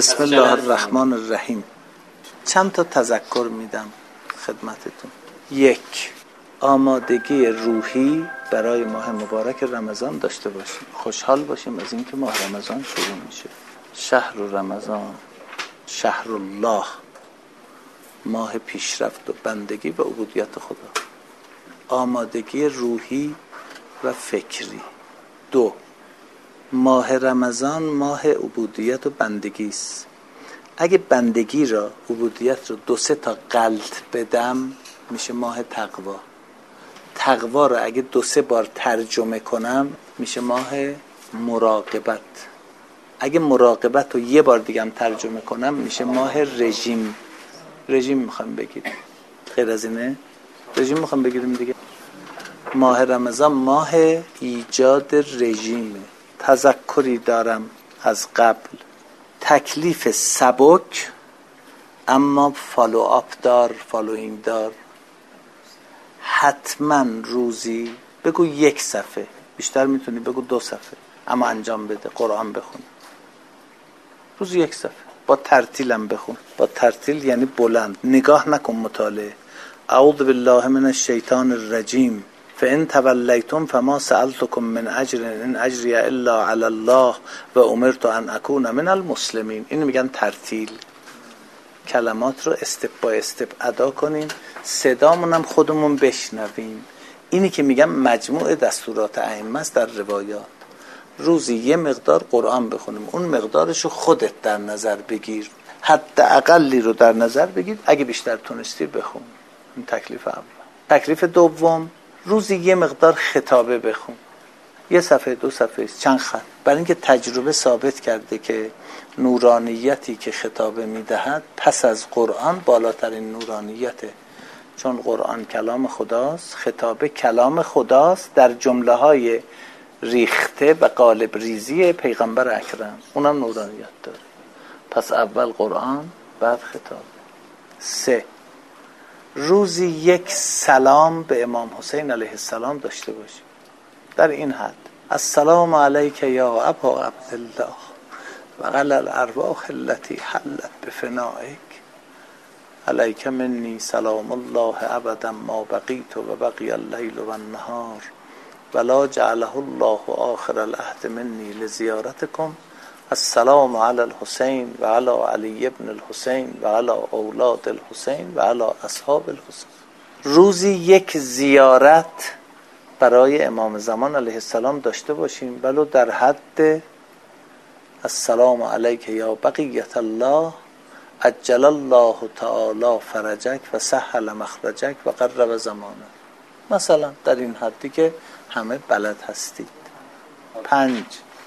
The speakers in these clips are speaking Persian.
بسم الله الرحمن الرحیم. چند تا تذکر میدم خدمتتون. 1. آمادگی روحی برای ماه مبارک رمضان داشته باشیم. خوشحال باشیم از اینکه ماه رمضان شروع میشه. شهر رمضان، شهر الله، ماه پیشرفت و بندگی و عبودیت خدا. آمادگی روحی و فکری. 2. ماه رمضان ماه عبودیت و بندگی است. اگه بندگی را، عبودیت رو 2-3 تا غلط بدم میشه ماه تقوا. تقوا را اگه 2-3 بار ترجمه کنم میشه ماه مراقبت. اگه مراقبت رو 1 بار دیگه هم ترجمه کنم میشه ماه رژیم. رژیم میخوام بگیریم، غیر از اینه؟ رژیم میخوام بگیریم دیگه. ماه رمضان ماه ایجاد رژیمه. تذکری دارم از قبل، تکلیف سبک اما فالو آپ دار، فالوینگ دار. حتما روزی بگو 1 صفحه، بیشتر میتونی بگو 2 صفحه، اما انجام بده. قرآن بخون روزی 1 صفحه، با ترتیلم بخون. با ترتیل یعنی بلند، نگاه نکن مطالعه. اعوذ بالله من الشیطان الرجیم فان تولیتم فما سألتکم من اجر ان اجری الا علی الله و امرت ان اکون من المسلمین. اینو میگن ترتیل. کلمات رو استپ با استپ ادا کنیم، صدامون هم خودمون بشنویم. اینی که میگم مجموع دستورات ائمه است در روایات. روزی 1 مقدار قرآن بخونیم، اون مقدارشو خودت در نظر بگیر، حداقلی رو در نظر بگیر، اگه بیشتر تونستی بخون. این تکلیف اول. تکلیف دوم، روزی 1 مقدار خطابه بخون. 1 صفحه 2 صفحه، چند خط. برای اینکه تجربه ثابت کرده که نورانیتی که خطابه میدهد پس از قرآن بالاترین نورانیته. چون قرآن کلام خداست، خطابه کلام خداست در جمله های ریخته و قالب ریزی پیغمبر اکرم، اونم نورانیت داره. پس اول قرآن، بعد خطابه. 3. روزی 1 سلام به امام حسین علیه السلام داشته باشیم. در این حد: السلام علیک یا ابا عبدالله و علی الارواح التي حلت بفنائک علیک منی سلام الله ابدا ما بقیت و بقی اللیل و النهار ولا جعله الله آخر العهد منی لزیارتکم. السلام علی الحسین و علی علی ابن الحسین و علی اولاد الحسین و علی اصحاب الحسین. روزی 1 زیارت برای امام زمان علیه السلام داشته باشیم، ولو در حد السلام علیک یا بقیت الله عجل الله تعالی فرجک و سهل مخرجک و قرب زمانه. مثلا در این حدی که همه بلد هستید. 5.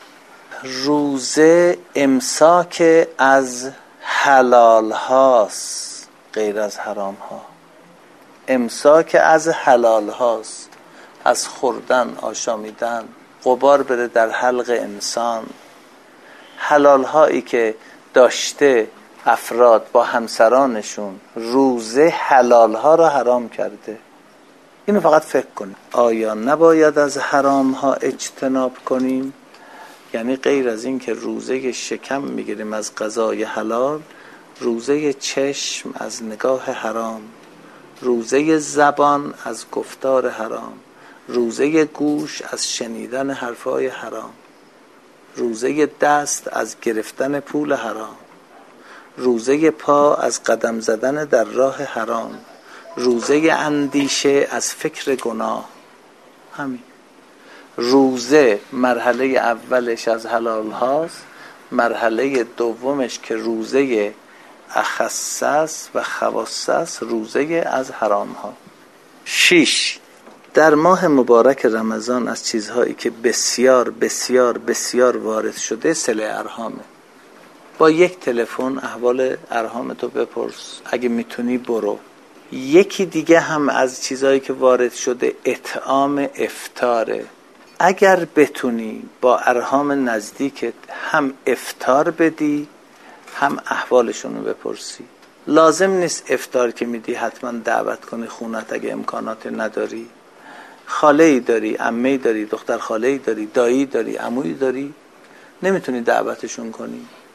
روزه امساک از حلال هاست، غیر از حرام ها. امساک از حلال هاست، از خوردن، آشامیدن، غبار بره در حلق انسان. حلال هایی که داشته افراد با همسرانشون، روزه حلال ها را حرام کرده. اینو فقط فکر کنیم. آیا نباید از حرام ها اجتناب کنیم؟ یعنی غیر از این که روزه شکم میگیریم از غذای حلال، روزه چشم از نگاه حرام، روزه زبان از گفتار حرام، روزه گوش از شنیدن حرفای حرام، روزه دست از گرفتن پول حرام، روزه پا از قدم زدن در راه حرام، روزه اندیشه از فکر گناه. همین. روزه مرحله اولش از حلال هاست، مرحله دومش که روزه اخصص و خواصص، روزه از حرام ها. 6. در ماه مبارک رمضان از چیزهایی که بسیار بسیار بسیار وارد شده صله ارحامه. با 1 تلفن احوال ارحامتو بپرس، اگه میتونی برو. یکی دیگه هم از چیزهایی که وارد شده اطعام افطاره. اگر بتونی با ارحام نزدیکت هم افطار بدی هم احوالشونو بپرسی. لازم نیست افطار که میدی حتما دعوت کنی خونت، اگه امکانات نداری. خاله‌ای داری، عمه‌ای داری، دختر خاله‌ای داری، دایی داری، عمویی داری، نمیتونی دعوتشون کنی.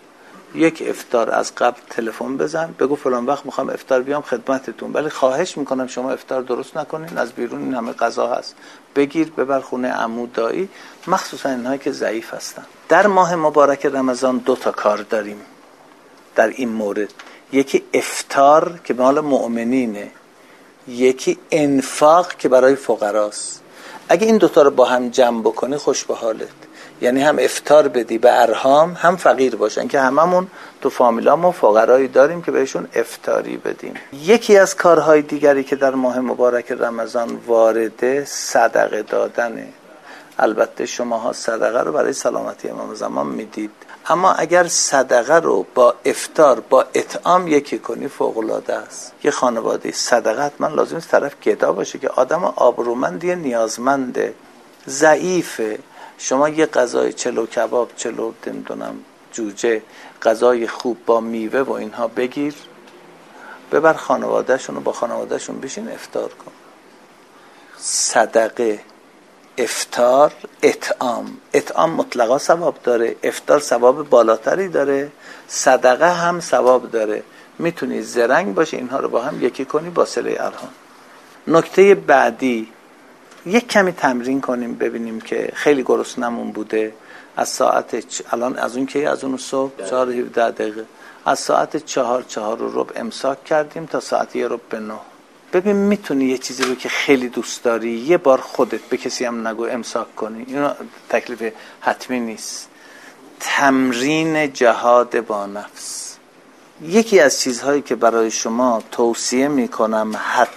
یک افطار از قبل تلفن بزن، بگو فلان وقت میخوام افطار بیام خدمتتون، ولی خواهش میکنم شما افطار درست نکنین، از بیرون این همه غذا هست، بگیر ببر خونه عمو دایی، مخصوصا اینهایی که ضعیف هستن. در ماه مبارک رمضان 2 تا کار داریم در این مورد. یکی افطار که مال مؤمنینه، یکی انفاق که برای فقراست. اگه این 2 تا رو با هم جمع بکنی خوش به حالت، یعنی هم افطار بدی به ارحام، هم فقیر باشن، که هممون تو فامیلامون فقرایی داریم که بهشون افطاری بدیم. یکی از کارهای دیگری که در ماه مبارک رمضان وارده صدقه دادنه. البته شماها صدقه رو برای سلامتی امام زمان میدید، اما اگر صدقه رو با افطار با اطعام یکی کنی فوق‌العاده است. یه خانواده صدقه حتما لازم است طرف گدا باشه که آدم آبرومندیه، نیازمنده، ضعیفه. شما یه غذای چلو کباب، چلو نمیدونم جوجه، غذای خوب با میوه و اینها بگیر، ببر خانواده‌شون رو با خانواده‌شون بشین افطار کن. صدقه، افطار، اطعام مطلقا ثواب داره، افطار ثواب بالاتری داره، صدقه هم ثواب داره. میتونی زرنگ باشه اینها رو با هم یکی کنی با صله ارحام. نکته بعدی، یک کمی تمرین کنیم ببینیم که خیلی گرسنمون بوده از ساعت الان از اون که از اون صبح 4:17 دقیقه، از ساعت 4:04 امساک کردیم تا ساعت 8:45. ببین میتونی یه چیزی رو که خیلی دوست داری یه بار خودت به کسی هم نگو امساک کنی، اینو تکلیف حتمی نیست. تمرین جهاد با نفس یکی از چیزهایی که برای شما توصیه میکنم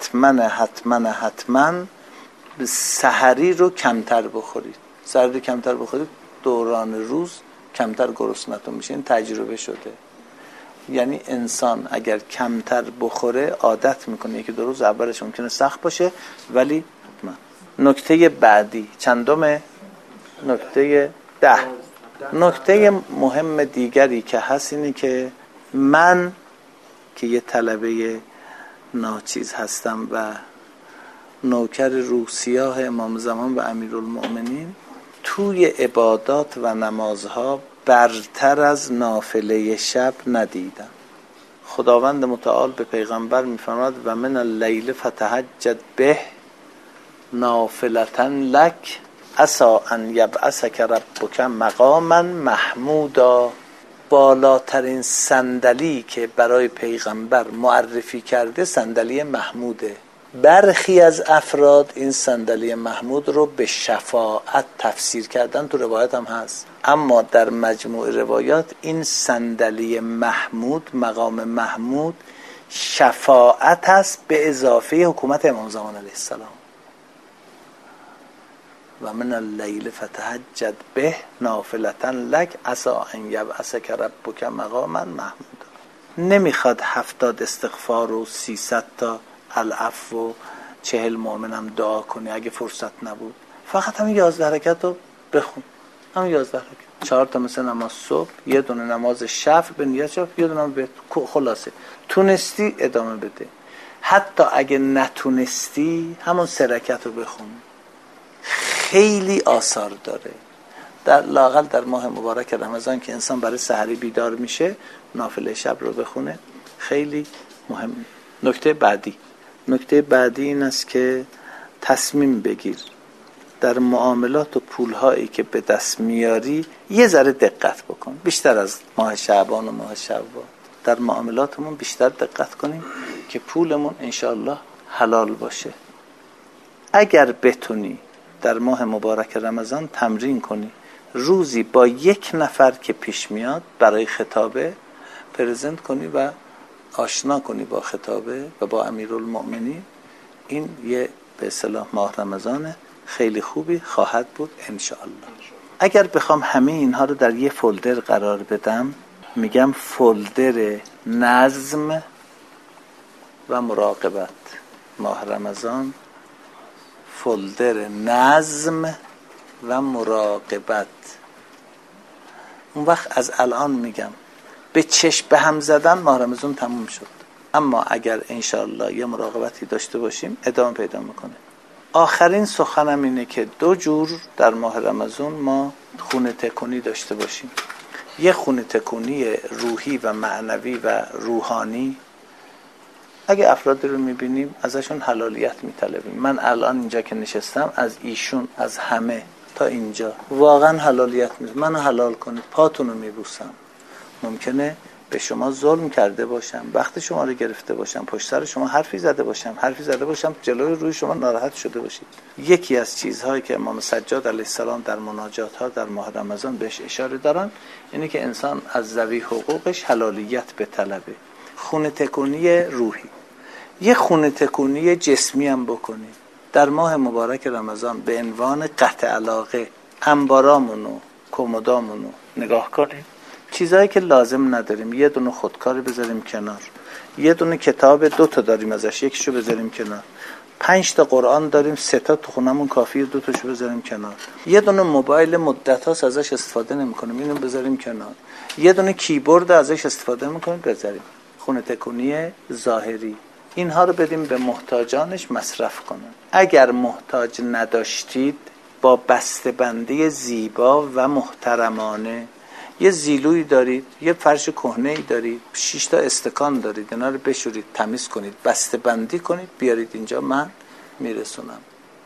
حتما سحری رو کمتر بخورید. سحری رو کمتر بخورید دوران روز کمتر گرسنتون میشه. این تجربه شده. یعنی انسان اگر کمتر بخوره عادت میکنه، یکی 2 روز اولش ممکنه سخت باشه ولی نکته بعدی چندمه؟ نکته 10. نکته مهم دیگری که هست اینه که من که یه طلبه ناچیز هستم و نوکر روح سیاه امام زمان و امیرالمؤمنین، توی عبادات و نمازها برتر از نافله شب ندیدم. خداوند متعال به پیغمبر میفرماد و من اللیل فتهجد به نافلة لک عسی ان یبعثک ربک مقاما محمودا. بالاترین صندلی که برای پیغمبر معرفی کرده صندلی محموده. برخی از افراد این صندلی محمود رو به شفاعت تفسیر کردن، تو روایت هم هست، اما در مجموع روایات این صندلی محمود، مقام محمود، شفاعت است به اضافه حکومت امام زمان علیه السلام. و من اللیل فتهجد به نافلة لک عسی ان یبعثک ربک مقاما محمودا. نمیخواد 70 استغفار و 300 تا العفو و 40 مؤمنم دعا کنی اگه فرصت نبود. فقط همین 11 رکعت رو بخون، همین 11 رکعت، 4 تا مثل نماز صبح، یه دونه نماز شفع به نیت شفع، یه دونه به خلاصه. تونستی ادامه بده، حتی اگه نتونستی همون 3 رکعت رو بخون. خیلی آثار داره. در لااقل در ماه مبارک رمضان که انسان برای سحری بیدار میشه نافله شب رو بخونه، خیلی مهم. نکته بعدی این است که تصمیم بگیر در معاملات و پولهایی که به دست میاری یه ذره دقت بکن، بیشتر از ماه شعبان و ماه شوال. در معاملاتمون بیشتر دقت کنیم که پولمون انشاءالله حلال باشه. اگر بتونی در ماه مبارک رمضان تمرین کنی روزی با 1 نفر که پیش میاد برای خطابه پرزنت کنی و آشنا کنی با خطابه و با امیرالمؤمنین، این یه به اصطلاح ماه رمضان خیلی خوبی خواهد بود انشاءالله. اگر بخوام همه اینها رو در یه فولدر قرار بدم، میگم فولدر نظم و مراقبت. ماه رمضان فولدر نظم و مراقبت. اون وقت از الان میگم به چشم به هم زدن ماه رمضان تموم شد، اما اگر انشاءالله یه مراقبتی داشته باشیم ادامه پیدا میکنه. آخرین سخنم اینه که 2 جور در ماه رمضان ما خونه تکونی داشته باشیم. یه خونه تکونی روحی و معنوی و روحانی اگه افراد رو میبینیم ازشون حلالیت میطلبیم. من الان اینجا که نشستم از ایشون از همه تا اینجا واقعا حلالیت میطلبم. منو حلال کنید، پاتون رو میبوسم. ممکنه به شما ظلم کرده باشم، وقت شما رو گرفته باشم، پشت سر شما حرفی زده باشم جلوی روی شما ناراحت شده باشید. یکی از چیزهایی که امام سجاد علیه السلام در مناجات ها در ماه رمضان بهش اشاره دارن اینه که انسان از ذوی حقوقش حلالیت بطلبه. خونه تکونی روحی. یه خونه تکونی جسمی هم بکنید. در ماه مبارک رمضان به عنوان قطع علاقه انبارامونو کمدامونو نگاه کنیم، چیزایی که لازم نداریم یه دونه خودکار بذاریم کنار، یه دونه کتاب 2 تا داریم ازش یکیشو بذاریم کنار، 5 تا قرآن داریم 3 تا تو خونمون کافیه 2 تاشو بذاریم کنار، یه دونه موبایل مدت هاست ازش استفاده نمی‌کنیم اینو بذاریم کنار، یه دونه کیبورد ازش استفاده می‌کنیم بذاریم. خونه تکونی ظاهری. اینها رو بدیم به محتاجانش مصرف کنن. اگر محتاج نداشتید با بسته‌بندی زیبا و محترمانه، یه زیلویی دارید، یه فرش کهنه‌ای دارید، 6 تا استکان دارید، اینا رو بشورید، تمیز کنید، بسته‌بندی کنید، بیارید اینجا من میرسونم.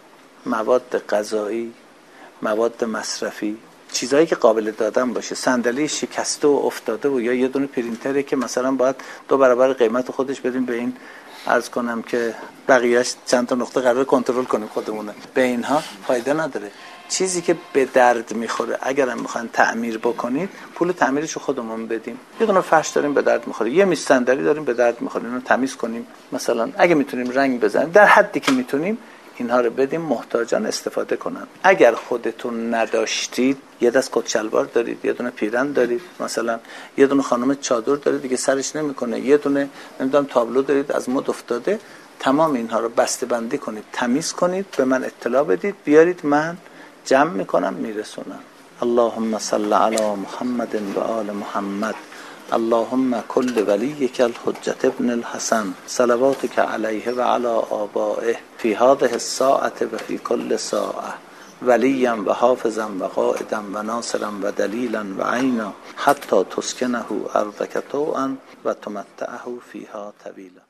مواد غذایی، مواد مصرفی، چیزایی که قابل دادن باشه، صندلی شکسته و افتاده و یا یه دونه پرینتری که مثلا باید 2 برابر قیمت خودش بدیم به این، عرض کنم که بقیه‌اش چند تا نقطه قرار کنترل کنیم خودمونه، به اینها فایده نداره. چیزی که به درد میخوره اگر هم میخواین تعمیر بکنید پول تعمیرش رو خودمون بدیم. یه دونه فرش داریم به درد میخوره، یه میز صندلی داریم به درد میخوره، اینو تمیز کنیم، مثلا اگه میتونیم رنگ بزنیم در حدی که میتونیم اینها رو بدیم محتاجان استفاده کنن. اگر خودتون نداشتید یه دست کت شلوار دارید، یه دونه پیرن دارید، مثلا یه دونه خانم چادر دارید دیگه سرش نمیکنه، یه دونه نمیدونم تابلو دارید از مد افتاده، تمام اینها رو بسته‌بندی کنید، تمیز کنید، به من اطلاع بدید، بیارید من جمع میکنم میرسونم. اللهم صل علی محمد و آل محمد. اللهم كل وليك الحجة ابن الحسن صلواتك عليه وعلى آبائه في هذه الساعة وفي كل ساعة وليا وحافظا وقائدا وناصرا ودليلا وعينا حتى تسكنه أرضك طوعا وتمتعه فيها طويلا.